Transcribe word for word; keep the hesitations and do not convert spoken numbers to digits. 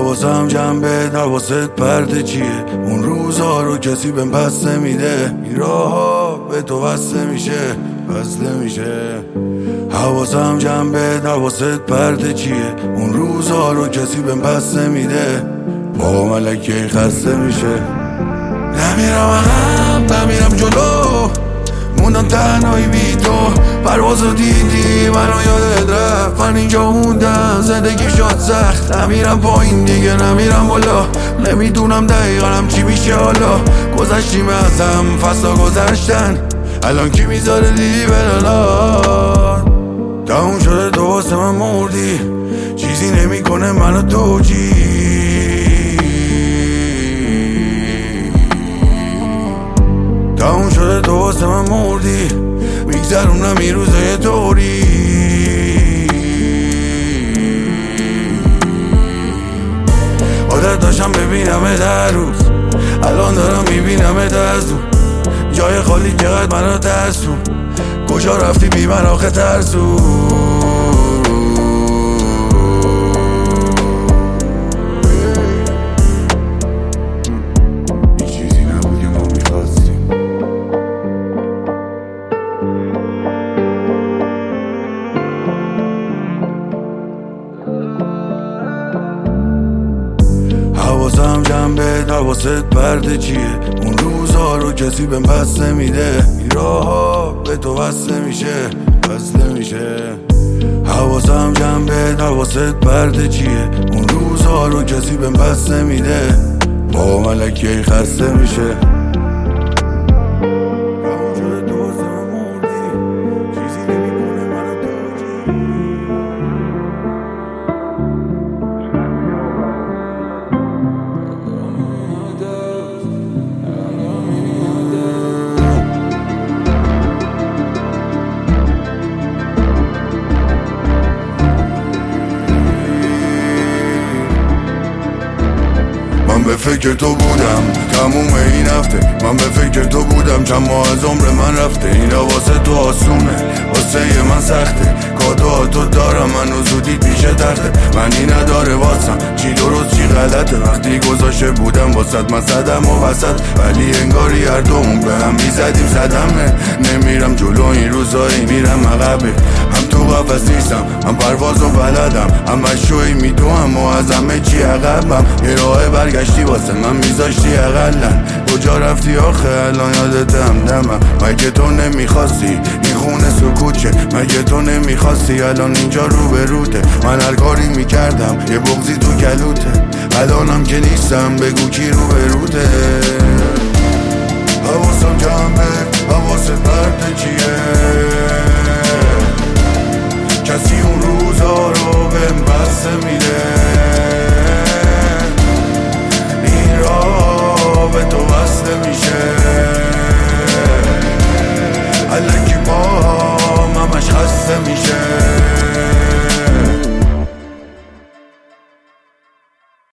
حواسم جنبه حواست پرده چیه؟ اون روزا رو کسی بهم پس نمیده، این راه ها به تو بسته میشه بسته میشه. حواسم جنبه حواست پرده چیه؟ اون روزا رو کسی بهم پس نمیده، با ملکه خسته میشه. نمیرم عقب نمیرم جلو، موندم تنهایی بی تو. پروازو دیدی منو یادت رفت، من اینجا موندم زندگی شد سخت. نمیرم پایین دیگه نمیرم بالا، نمیدونم دقیقا چی میشه حالا. گذشتیم ازم فصلا گذشتن، الان کی میذاره لیلی بلالات. تموم شده تو واسه من مردی، چیزی نمیکنه منو توجی. تموم شده تو واسه من مردی، میگذرونم این روزای طوری. عادت داشتم ببینم در روز، الان دارم میبینم از دور. جای خالی چقدر منو ترسون، کجا رفتی بی من آخه ترسون. حواسم جنبه حواست پرده چیه؟ اون روزا رو کسی بهم پس نمیده، این راه ها به تو بسته میشه بسته میشه. حواسم جنبه حواست پرده چیه؟ اون روزا رو کسی بهم پس نمیده، با ملکه خسته میشه. من به فکر تو بودم تموم این هفته، من به فکر تو بودم چند ماه از عمر من رفته. این واسه تو آسونه واسه من سخته، کادوها تو دارم منو زودی پیش تخته. منی نداره واسم چی درست چی غلطه، وقتی گذاشته بودم واسد من صدم و وسط، ولی انگاری هر دومون به هم میزدیم صدمه. نمیرم جلو این روزایی میرم عقبه، هم تو قفس نیستم هم پرواز و بلدم، هم شوی میدوهم و از همه چی عقبم. یه راه برگشتی واسه من میذاشتی اقلن، کجا رفتی آخه الان یادتم دمم. مگه تو نمیخواستی این خونه سکوت، مگه تو نمیخواستی الان اینجا رو به روته. من هر کاری میکردم یه بغضی تو کلوته، الانم که نیستم بگو کی رو به روته.